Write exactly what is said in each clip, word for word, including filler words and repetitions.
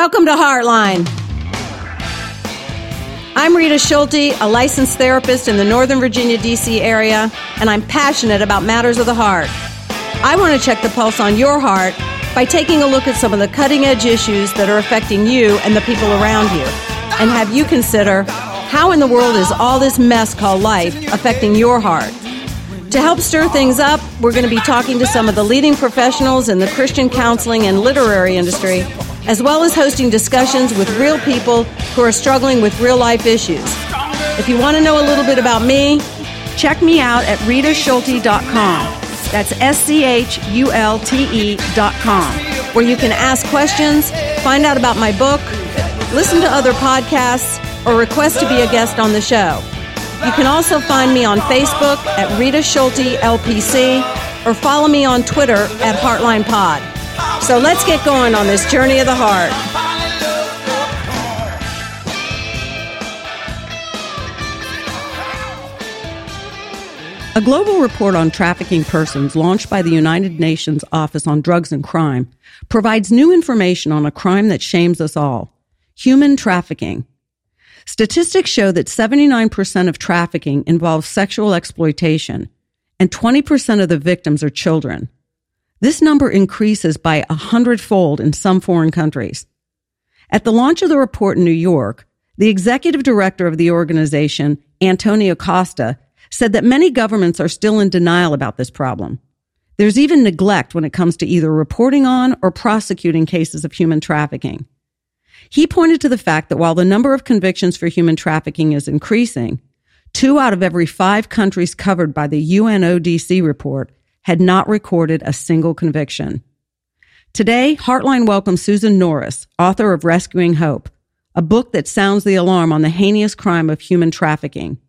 Welcome to Heartline. I'm Rita Schulte, a licensed therapist in the Northern Virginia, D C area, and I'm passionate about matters of the heart. I want to check the pulse on your heart by taking a look at some of the cutting-edge issues that are affecting you and the people around you, and have you consider, how in the world is all this mess called life affecting your heart? To help stir things up, we're going to be talking to some of the leading professionals in the Christian counseling and literary industry, as well as hosting discussions with real people who are struggling with real-life issues. If you want to know a little bit about me, check me out at rita schulte dot com. That's S C H U L T E dot com, where you can ask questions, find out about my book, listen to other podcasts, or request to be a guest on the show. You can also find me on Facebook at Rita Schulte L P C, or follow me on Twitter at Heartline Pod. So let's get going on this journey of the heart. A global report on trafficking persons launched by the United Nations Office on Drugs and Crime provides new information on a crime that shames us all: human trafficking. Statistics show that seventy-nine percent of trafficking involves sexual exploitation, and twenty percent of the victims are children. This number increases by a hundredfold in some foreign countries. At the launch of the report in New York, the executive director of the organization, Antonio Costa, said that many governments are still in denial about this problem. There's even neglect when it comes to either reporting on or prosecuting cases of human trafficking. He pointed to the fact that while the number of convictions for human trafficking is increasing, two out of every five countries covered by the U N O D C report had not recorded a single conviction. Today, Heartline welcomes Susan Norris, author of Rescuing Hope, a book that sounds the alarm on the heinous crime of human trafficking.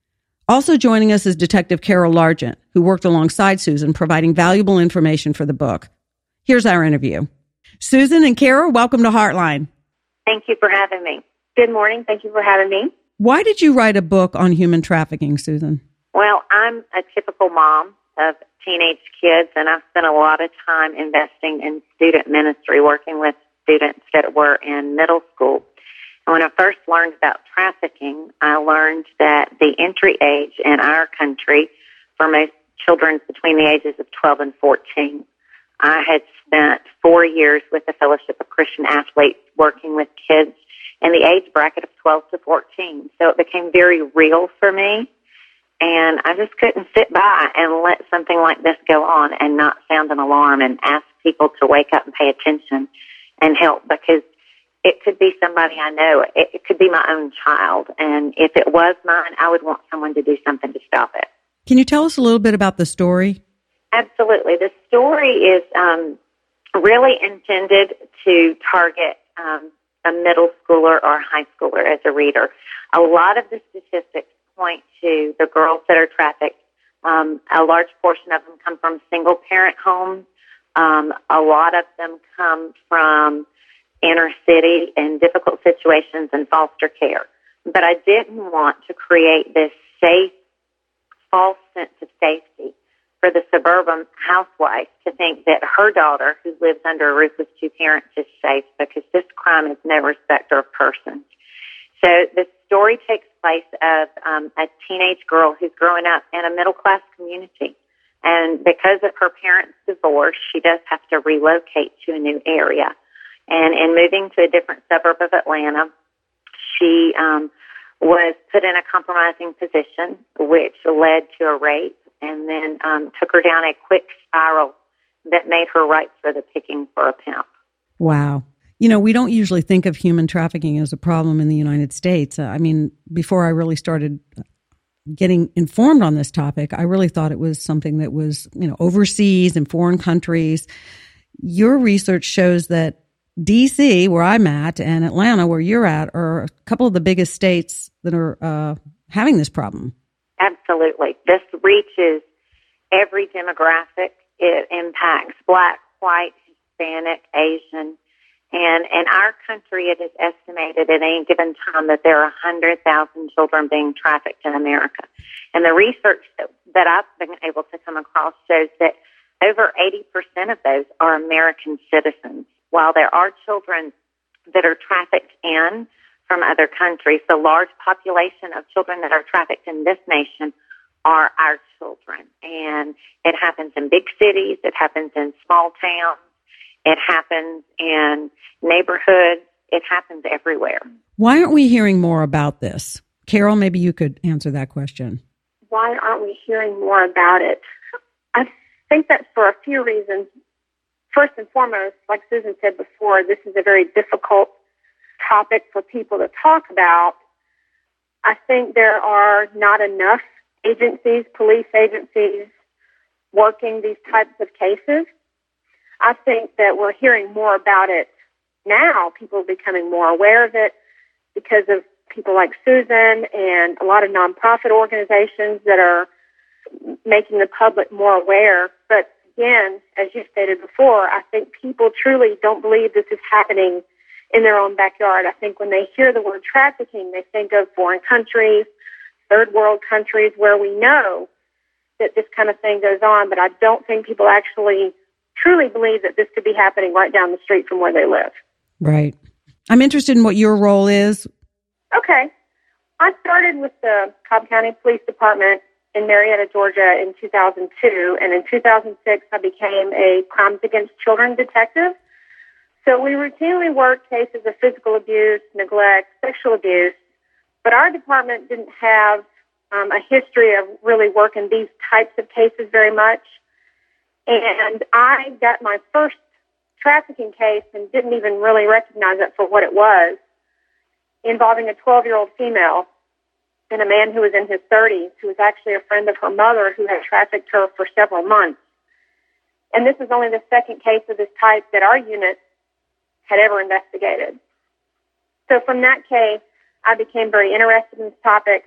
Also joining us is Detective Carol Largent, who worked alongside Susan, providing valuable information for the book. Here's our interview. Susan and Carol, welcome to Heartline. Thank you for having me. Good morning. Thank you for having me. Why did you write a book on human trafficking, Susan? Well, I'm a typical mom of teenage kids, and I've spent a lot of time investing in student ministry, working with students that were in middle school. And when I first learned about trafficking, I learned that the entry age in our country for most children between the ages of twelve and fourteen. I had spent four years with the Fellowship of Christian Athletes working with kids in the age bracket of twelve to fourteen. So it became very real for me. And I just couldn't sit by and let something like this go on and not sound an alarm and ask people to wake up and pay attention and help, because it could be somebody I know. It, it could be my own child. And if it was mine, I would want someone to do something to stop it. Can you tell us a little bit about the story? Absolutely. The story is um, really intended to target um, a middle schooler or high schooler as a reader. A lot of the statistics point to the girls that are trafficked. Um, a large portion of them come from single-parent homes. Um, a lot of them come from inner city and difficult situations and foster care. But I didn't want to create this safe, false sense of safety for the suburban housewife to think that her daughter, who lives under a roof with two parents, is safe, because this crime is no respecter of persons. So the story takes place of um, a teenage girl who's growing up in a middle-class community. And because of her parents' divorce, she does have to relocate to a new area. And in moving to a different suburb of Atlanta, she um, was put in a compromising position, which led to a rape, and then um, took her down a quick spiral that made her ripe for the picking for a pimp. Wow. You know, we don't usually think of human trafficking as a problem in the United States. Uh, I mean, before I really started getting informed on this topic, I really thought it was something that was, you know, overseas in foreign countries. Your research shows that D C, where I'm at, and Atlanta, where you're at, are a couple of the biggest states that are uh, having this problem. Absolutely. This reaches every demographic. It impacts Black, white, Hispanic, Asian. And in our country, it is estimated at any given time that there are one hundred thousand children being trafficked in America. And the research that, that I've been able to come across shows that over eighty percent of those are American citizens. While there are children that are trafficked in from other countries. The large population of children that are trafficked in this nation are our children. And it happens in big cities. It happens in small towns. It happens in neighborhoods. It happens everywhere. Why aren't we hearing more about this? Carol, maybe you could answer that question. Why aren't we hearing more about it? I think that's for a few reasons. First and foremost, like Susan said before, this is a very difficult topic for people to talk about. I think there are not enough agencies, police agencies, working these types of cases. I think that we're hearing more about it now. People are becoming more aware of it because of people like Susan and a lot of nonprofit organizations that are making the public more aware. But again, as you stated before, I think people truly don't believe this is happening in their own backyard. I think when they hear the word trafficking, they think of foreign countries, third world countries where we know that this kind of thing goes on, but I don't think people actually truly believe that this could be happening right down the street from where they live. Right. I'm interested in what your role is. Okay. I started with the Cobb County Police Department in Marietta, Georgia in two thousand two, and in two thousand six I became a crimes against children detective. So we routinely worked cases of physical abuse, neglect, sexual abuse, but our department didn't have um, a history of really working these types of cases very much. And I got my first trafficking case and didn't even really recognize it for what it was, involving a twelve-year-old female and a man who was in his thirties, who was actually a friend of her mother who had trafficked her for several months. And this is only the second case of this type that our unit had ever investigated. So from that case, I became very interested in this topic.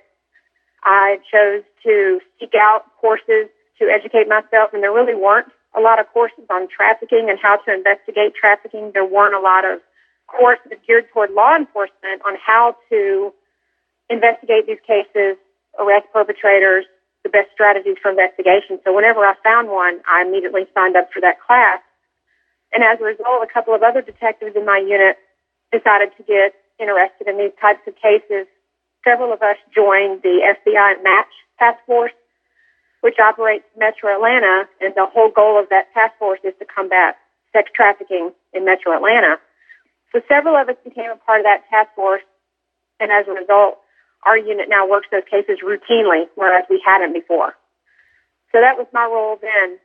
I chose to seek out courses to educate myself, and there really weren't a lot of courses on trafficking and how to investigate trafficking. There weren't a lot of courses geared toward law enforcement on how to investigate these cases, arrest perpetrators, the best strategies for investigation. So whenever I found one, I immediately signed up for that class. And as a result, a couple of other detectives in my unit decided to get interested in these types of cases. Several of us joined the F B I Match Task Force, which operates Metro Atlanta, and the whole goal of that task force is to combat sex trafficking in Metro Atlanta. So several of us became a part of that task force, and as a result, our unit now works those cases routinely, whereas we hadn't before. So that was my role then.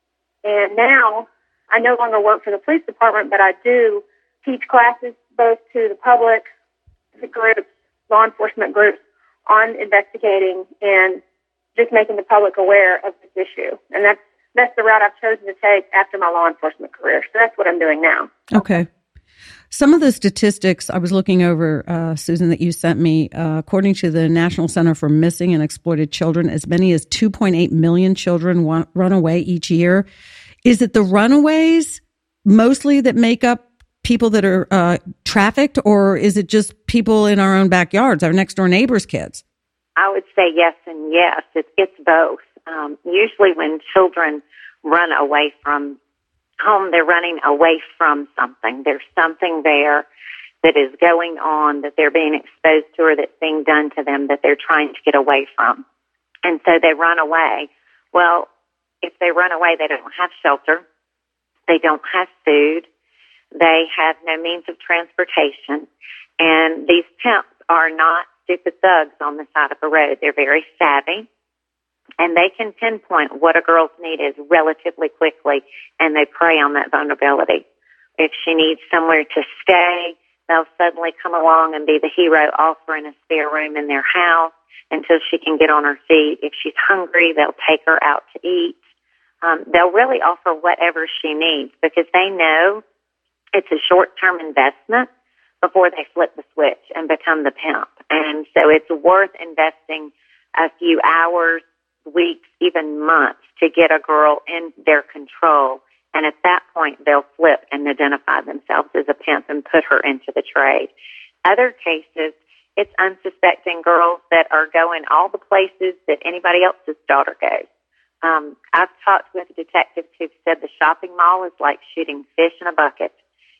And now, I no longer work for the police department, but I do teach classes both to the public, the groups, law enforcement groups, on investigating and just making the public aware of this issue. And that's that's the route I've chosen to take after my law enforcement career. So that's what I'm doing now. Okay. Some of the statistics I was looking over, uh, Susan, that you sent me, uh, according to the National Center for Missing and Exploited Children, as many as two point eight million children want, run away each year. Is it the runaways mostly that make up people that are uh, trafficked, or is it just people in our own backyards, our next door neighbors' kids? I would say yes and yes. It's, it's both. Um, usually when children run away from home, they're running away from something. There's something there that is going on that they're being exposed to or that's being done to them that they're trying to get away from. And so they run away. Well, if they run away, they don't have shelter. They don't have food. They have no means of transportation. And these pimps are not stupid thugs on the side of a road. They're very savvy, and they can pinpoint what a girl's need is relatively quickly, and they prey on that vulnerability. If she needs somewhere to stay, they'll suddenly come along and be the hero, offering a spare room in their house until she can get on her feet. If she's hungry, they'll take her out to eat. Um, they'll really offer whatever she needs because they know it's a short-term investment before they flip the switch and become the pimp. And so it's worth investing a few hours, weeks, even months to get a girl in their control. And at that point, they'll flip and identify themselves as a pimp and put her into the trade. Other cases, it's unsuspecting girls that are going all the places that anybody else's daughter goes. Um, I've talked with detectives who've said the shopping mall is like shooting fish in a bucket.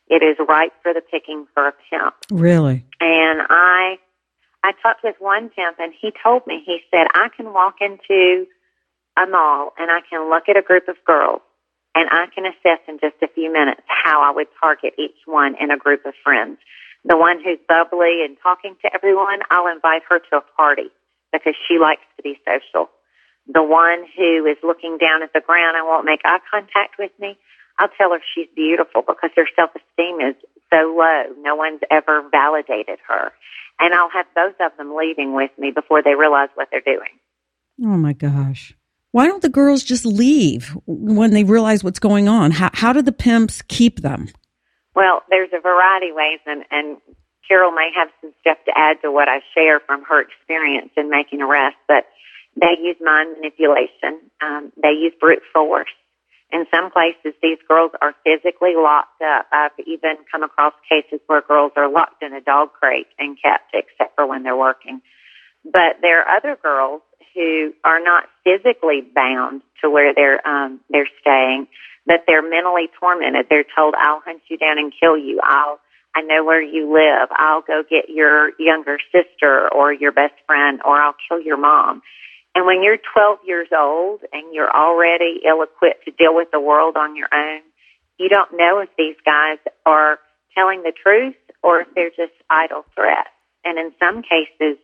It is ripe for the picking for a pimp. Really? And I, I talked with one pimp, and he told me, he said, I can walk into a mall and I can look at a group of girls and I can assess in just a few minutes how I would target each one in a group of friends. The one who's bubbly and talking to everyone, I'll invite her to a party because she likes to be social. The one who is looking down at the ground and won't make eye contact with me, I'll tell her she's beautiful because her self-esteem is so low. No one's ever validated her. And I'll have both of them leaving with me before they realize what they're doing. Oh, my gosh. Why don't the girls just leave when they realize what's going on? How, how do the pimps keep them? Well, there's a variety of ways, and, and Carol may have some stuff to add to what I share from her experience in making arrests, but they use mind manipulation. Um, they use brute force. In some places, these girls are physically locked up. I've even come across cases where girls are locked in a dog crate and kept, except for when they're working. But there are other girls who are not physically bound to where they're um, they're staying, but they're mentally tormented. They're told, "I'll hunt you down and kill you. I'll I know where you live. I'll go get your younger sister or your best friend, or I'll kill your mom." And when you're twelve years old and you're already ill-equipped to deal with the world on your own, you don't know if these guys are telling the truth or if they're just idle threats. And in some cases,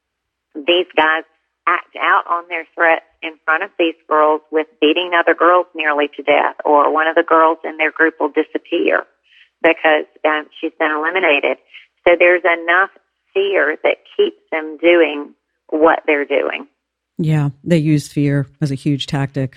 these guys act out on their threats in front of these girls with beating other girls nearly to death, or one of the girls in their group will disappear because um, she's been eliminated. So there's enough fear that keeps them doing what they're doing. Yeah, they use fear as a huge tactic.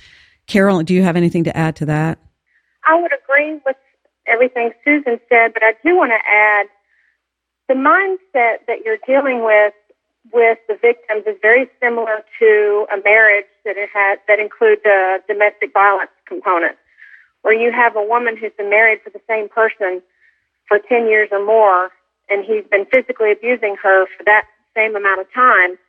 Carol, do you have anything to add to that? I would agree with everything Susan said, but I do want to add the mindset that you're dealing with with the victims is very similar to a marriage that it had that includes a domestic violence component, where you have a woman who's been married to the same person for ten years or more, and he's been physically abusing her for that same amount of time,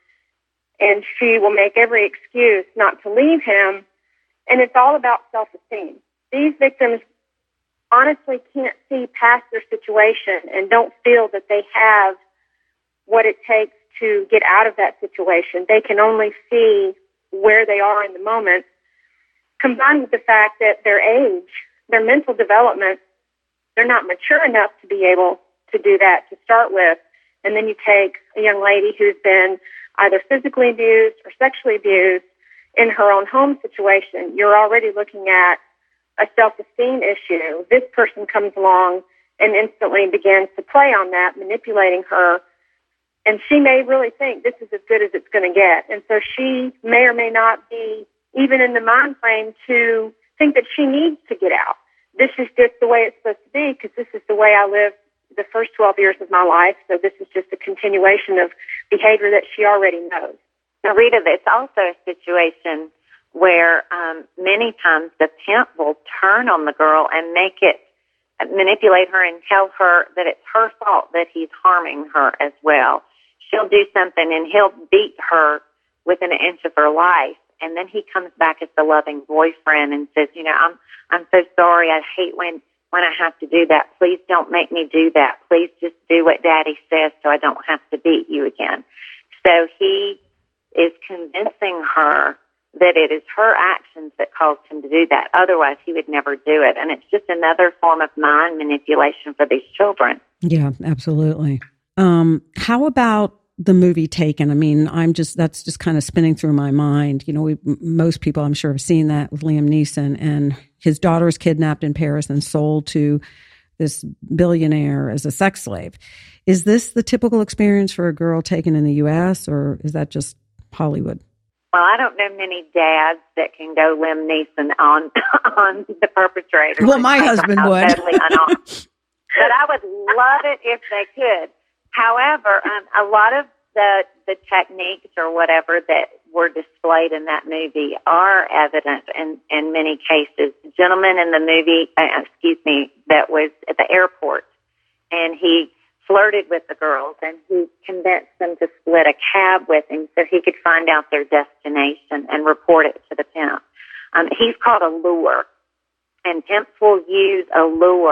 and she will make every excuse not to leave him, and it's all about self-esteem. These victims honestly can't see past their situation and don't feel that they have what it takes to get out of that situation. They can only see where they are in the moment, combined with the fact that their age, their mental development, they're not mature enough to be able to do that to start with. And then you take a young lady who's been either physically abused or sexually abused in her own home situation. You're already looking at a self-esteem issue. This person comes along and instantly begins to play on that, manipulating her. And she may really think this is as good as it's going to get. And so she may or may not be even in the mind frame to think that she needs to get out. This is just the way it's supposed to be because this is the way I lived the first twelve years of my life. So this is just a continuation of behavior that she already knows. Now, Rita, it's also a situation where um, many times the pimp will turn on the girl and make it, manipulate her and tell her that it's her fault that he's harming her as well. She'll do something and he'll beat her within an inch of her life. And then he comes back as the loving boyfriend and says, you know, I'm, I'm so sorry. I hate when, when I have to do that. Please don't make me do that. Please just do what Daddy says so I don't have to beat you again. So he is convincing her that it is her actions that caused him to do that. Otherwise, he would never do it. And it's just another form of mind manipulation for these children. Yeah, absolutely. Um, how about the movie Taken? I mean, I'm just, that's just kind of spinning through my mind. You know, we, most people I'm sure have seen that with Liam Neeson, and his daughter is kidnapped in Paris and sold to this billionaire as a sex slave. Is this the typical experience for a girl taken in the U S, or is that just Hollywood? Well, I don't know many dads that can go Liam Neeson on on the perpetrator. Well, my husband would. Totally unarmed. But I would love it if they could. However, um, a lot of the the techniques or whatever that were displayed in that movie are evident in, in many cases. The gentleman in the movie, uh, excuse me, that was at the airport, and he flirted with the girls, and he convinced them to split a cab with him so he could find out their destination and report it to the pimp. Um, he's called a lure, and pimps will use a lure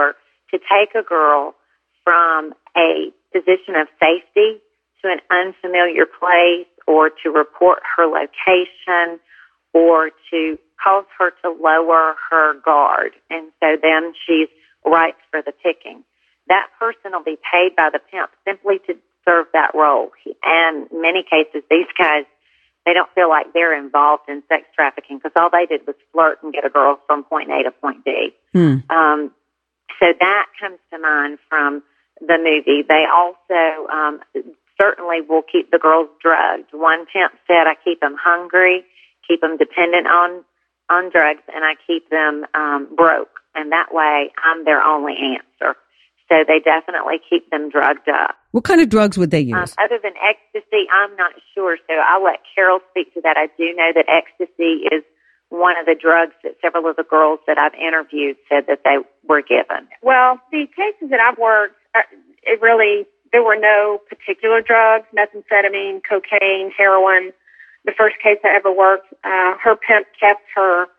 to take a girl from a position of safety to an unfamiliar place, or to report her location, or to cause her to lower her guard. And so then she's ripe for the picking. That person will be paid by the pimp simply to serve that role. And in many cases, these guys, they don't feel like they're involved in sex trafficking because all they did was flirt and get a girl from point A to point B. Hmm. Um, so that comes to mind from the movie. They also um, certainly will keep the girls drugged. One pimp said, I keep them hungry, keep them dependent on, on drugs, and I keep them um, broke. And that way, I'm their only answer. So they definitely keep them drugged up. What kind of drugs would they use? Um, other than ecstasy, I'm not sure. So I'll let Carol speak to that. I do know that ecstasy is one of the drugs that several of the girls that I've interviewed said that they were given. Well, the cases that I've worked, uh, it really, there were no particular drugs, methamphetamine, cocaine, heroin. The first case I ever worked, uh, her pimp kept her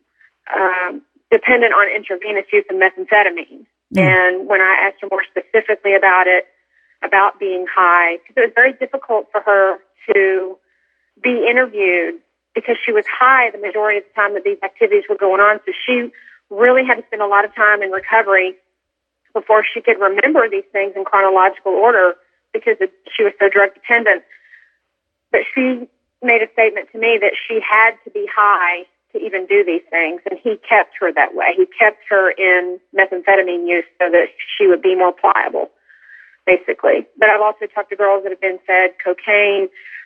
um, dependent on intravenous use of methamphetamine. Mm. And when I asked her more specifically about it, about being high, because it was very difficult for her to be interviewed because she was high the majority of the time that these activities were going on. So she really had to spend a lot of time in recovery before she could remember these things in chronological order because it, she was so drug dependent. But she made a statement to me that she had to be high to even do these things, and he kept her that way. He kept her in methamphetamine use so that she would be more pliable, basically. But I've also talked to girls that have been fed cocaine.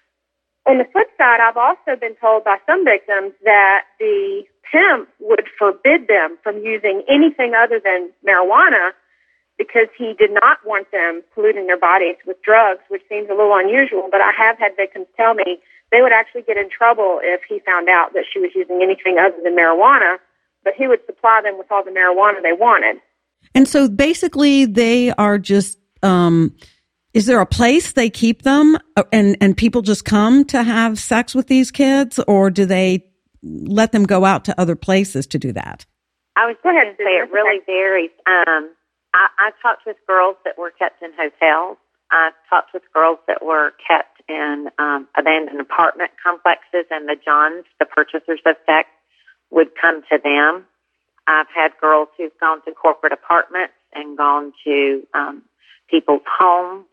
On the flip side, I've also been told by some victims that the pimp would forbid them from using anything other than marijuana because he did not want them polluting their bodies with drugs, which seems a little unusual. But I have had victims tell me they would actually get in trouble if he found out that she was using anything other than marijuana, but he would supply them with all the marijuana they wanted. And so basically they are just, um, is there a place they keep them and, and people just come to have sex with these kids, or do they let them go out to other places to do that? I was going to say it really varies. Um, I, I talked with girls that were kept in hotels. I talked with girls that were kept in um, abandoned apartment complexes, and the Johns, the purchasers of sex, would come to them. I've had girls who've gone to corporate apartments and gone to um, people's homes.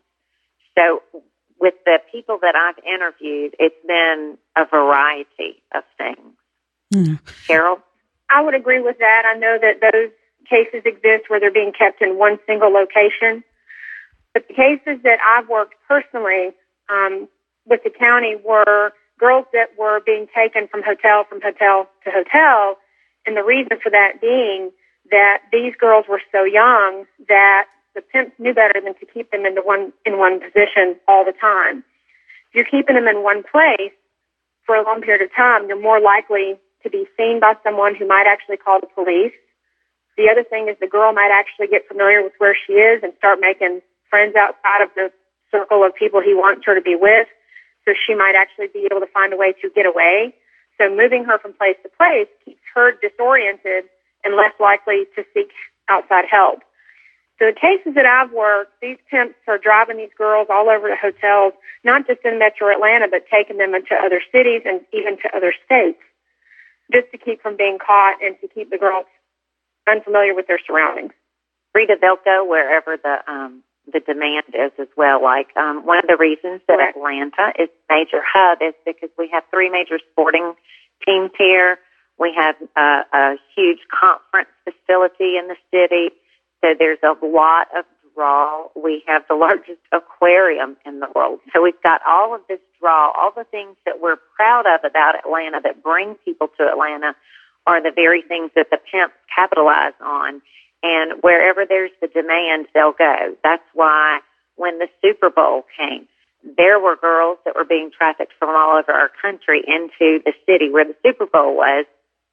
So with the people that I've interviewed, it's been a variety of things. Mm. Carol? I would agree with that. I know that those cases exist where they're being kept in one single location. But the cases that I've worked personally um, with the county were girls that were being taken from hotel, from hotel to hotel. And the reason for that being that these girls were so young that the pimps knew better than to keep them into one, in one position all the time. If you're keeping them in one place for a long period of time, you're more likely to be seen by someone who might actually call the police. The other thing is the girl might actually get familiar with where she is and start making friends outside of the circle of people he wants her to be with. So she might actually be able to find a way to get away. So moving her from place to place keeps her disoriented and less likely to seek outside help. So the cases that I've worked, these pimps are driving these girls all over to hotels, not just in Metro Atlanta, but taking them into other cities and even to other states, just to keep from being caught and to keep the girls unfamiliar with their surroundings. Rita, they'll go wherever the um, the demand is as well. Like um, one of the reasons that Correct. Atlanta is a major hub is because we have three major sporting teams here. We have uh, a huge conference facility in the city. So there's a lot of draw. We have the largest aquarium in the world. So we've got all of this draw, all the things that we're proud of about Atlanta that bring people to Atlanta are the very things that the pimps capitalize on. And wherever there's the demand, they'll go. That's why when the Super Bowl came, there were girls that were being trafficked from all over our country into the city where the Super Bowl was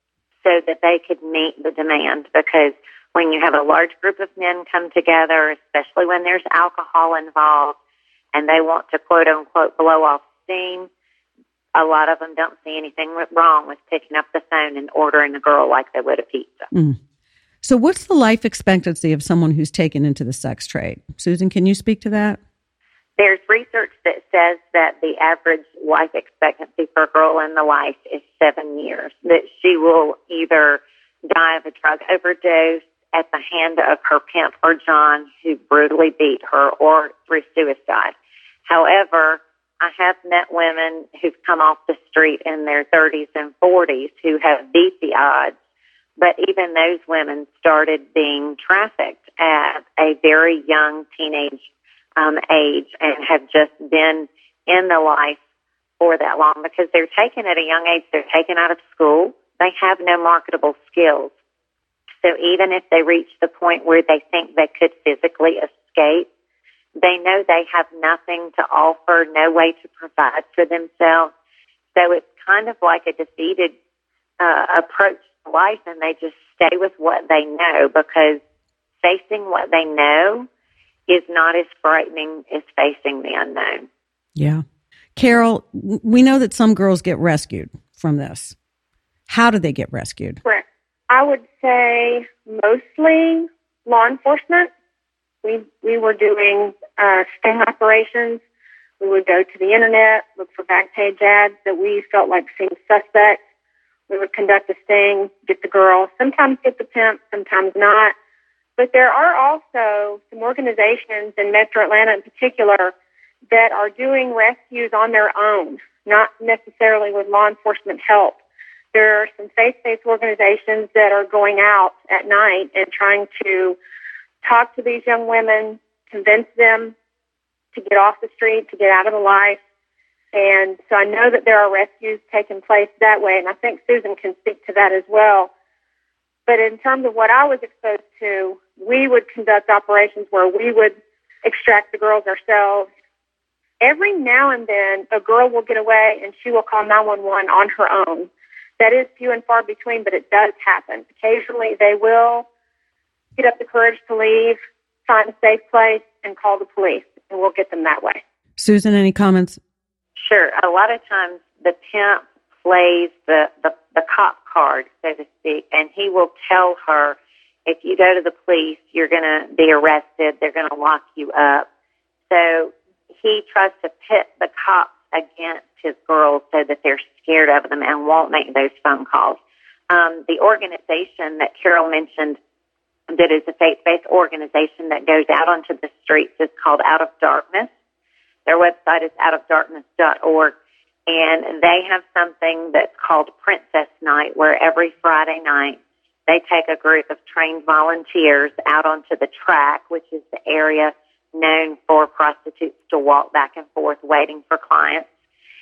so that they could meet the demand, because when you have a large group of men come together, especially when there's alcohol involved, and they want to quote-unquote blow off steam, a lot of them don't see anything wrong with picking up the phone and ordering a girl like they would a pizza. Mm. So what's the life expectancy of someone who's taken into the sex trade? Susan, can you speak to that? There's research that says that the average life expectancy for a girl in the life is seven years, that she will either die of a drug overdose at the hand of her pimp or John, who brutally beat her, or through suicide. However, I have met women who've come off the street in their thirties and forties who have beat the odds, but even those women started being trafficked at a very young teenage um, age and have just been in the life for that long because they're taken at a young age. They're taken out of school. They have no marketable skills. So even if they reach the point where they think they could physically escape, they know they have nothing to offer, no way to provide for themselves. So it's kind of like a defeated uh, approach to life, and they just stay with what they know because facing what they know is not as frightening as facing the unknown. Yeah. Carol, we know that some girls get rescued from this. How do they get rescued? Correct. I would say mostly law enforcement. We we were doing uh, sting operations. We would go to the internet, look for back page ads that we felt like seemed suspect. We would conduct a sting, get the girl, sometimes get the pimp, sometimes not. But there are also some organizations in Metro Atlanta in particular that are doing rescues on their own, not necessarily with law enforcement help. There are some faith-based organizations that are going out at night and trying to talk to these young women, convince them to get off the street, to get out of the life. And so I know that there are rescues taking place that way, and I think Susan can speak to that as well. But in terms of what I was exposed to, we would conduct operations where we would extract the girls ourselves. Every now and then, a girl will get away and she will call nine one one on her own. That is few and far between, but it does happen. Occasionally, they will get up the courage to leave, find a safe place, and call the police, and we'll get them that way. Susan, any comments? Sure. A lot of times, the pimp plays the, the, the cop card, so to speak, and he will tell her, if you go to the police, you're going to be arrested, they're going to lock you up. So he tries to pit the cops against his girls so that they're scared of them and won't make those phone calls. Um, the organization that Carol mentioned that is a faith-based organization that goes out onto the streets is called Out of Darkness. Their website is out of darkness dot org, and they have something that's called Princess Night, where every Friday night they take a group of trained volunteers out onto the track, which is the area known for prostitutes to walk back and forth waiting for clients.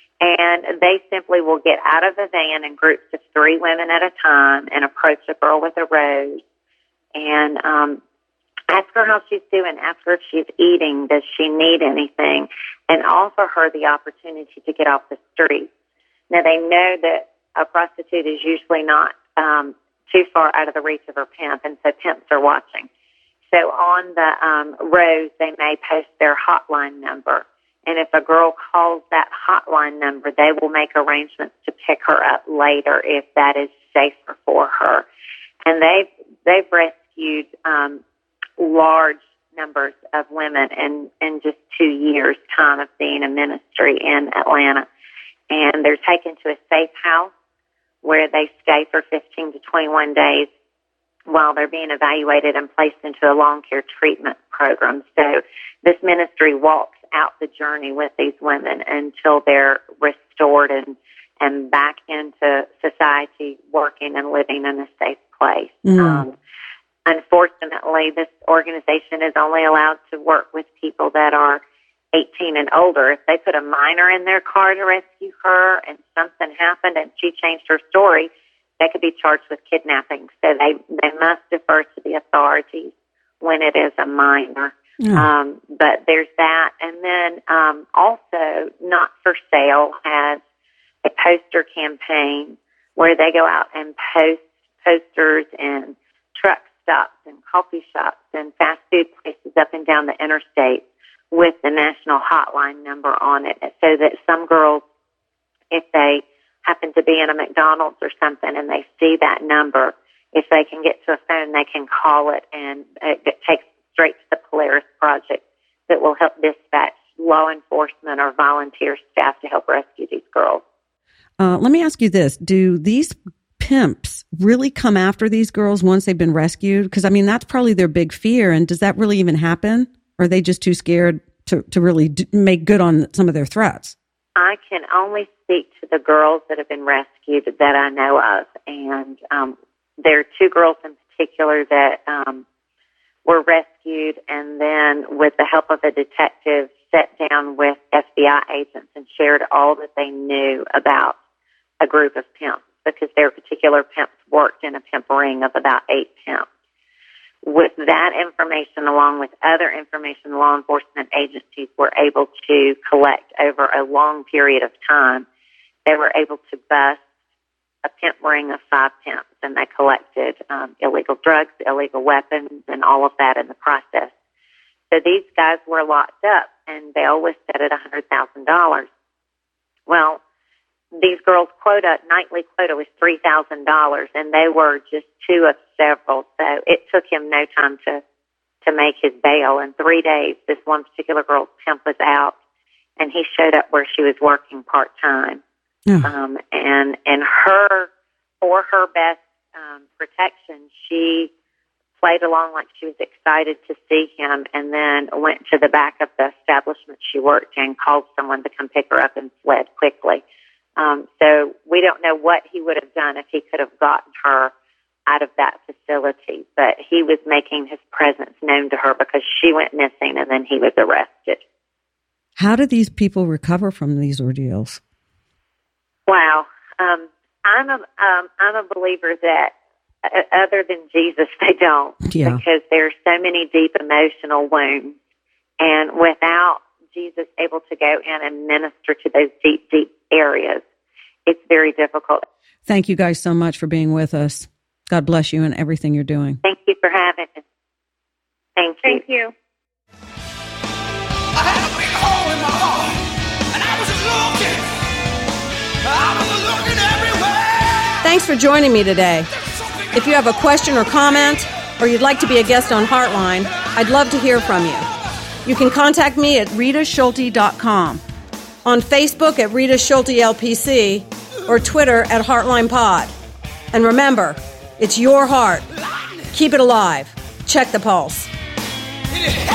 And they simply will get out of a van in groups of three women at a time and approach a girl with a rose and um, ask her how she's doing, ask her if she's eating, does she need anything, and offer her the opportunity to get off the street. Now, they know that a prostitute is usually not um, too far out of the reach of her pimp, and so pimps are watching. So on the um, rose, they may post their hotline number. And if a girl calls that hotline number, they will make arrangements to pick her up later if that is safer for her. And they've, they've rescued um, large numbers of women in, in just two years' time of being a ministry in Atlanta. And they're taken to a safe house where they stay for fifteen to twenty-one days while they're being evaluated and placed into a long care treatment program. So this ministry walks out the journey with these women until they're restored and, and back into society, working and living in a safe place. Mm. Um, unfortunately, this organization is only allowed to work with people that are eighteen and older. If they put a minor in their car to rescue her and something happened and she changed her story, they could be charged with kidnapping. So they, they must defer to the authorities when it is a minor. Yeah. Um, but there's that. And then um, also Not For Sale has a poster campaign where they go out and post posters in truck stops and coffee shops and fast food places up and down the interstate with the national hotline number on it, so that some girls, if they happen to be in a McDonald's or something and they see that number, if they can get to a phone, they can call it, and it, it takes straight to the Polaris Project that will help dispatch law enforcement or volunteer staff to help rescue these girls. Uh, let me ask you this. Do these pimps really come after these girls once they've been rescued? Because, I mean, that's probably their big fear. And does that really even happen? Or are they just too scared to, to really d- make good on some of their threats? I can only speak to the girls that have been rescued that I know of. And um, there are two girls in particular that um, were rescued, and then with the help of a detective, sat down with F B I agents and shared all that they knew about a group of pimps, because their particular pimps worked in a pimp ring of about eight pimps. With that information, along with other information law enforcement agencies were able to collect over a long period of time, they were able to bust a pimp ring of five pimps, and they collected um, illegal drugs, illegal weapons, and all of that in the process. So these guys were locked up, and bail was set at one hundred thousand dollars. Well, these girls' quota, nightly quota, was three thousand dollars, and they were just two of several. So it took him no time to, to make his bail. In three days, this one particular girl's pimp was out, and he showed up where she was working part-time. Yeah. Um, and, and her, for her best um, protection, she played along like she was excited to see him, and then went to the back of the establishment she worked in, called someone to come pick her up, and fled quickly. Um, so we don't know what he would have done if he could have gotten her out of that facility, but he was making his presence known to her because she went missing, and then he was arrested. How do these people recover from these ordeals? Wow. Um, I'm a, um, I'm a believer that uh, other than Jesus, they don't, yeah. because there's so many deep emotional wounds, and without Jesus able to go in and minister to those deep, deep areas, it's very difficult. Thank you guys so much for being with us. God bless you and everything you're doing. Thank you for having us. Thank you. Thank you. I had a big hole in my heart, and I was just looking. I was looking everywhere. Thanks for joining me today. If you have a question or comment, or you'd like to be a guest on Heartline, I'd love to hear from you. You can contact me at rita schulte dot com, on Facebook at Rita Schulte L P C, or Twitter at Heartline Pod. And remember, it's your heart. Keep it alive. Check the pulse.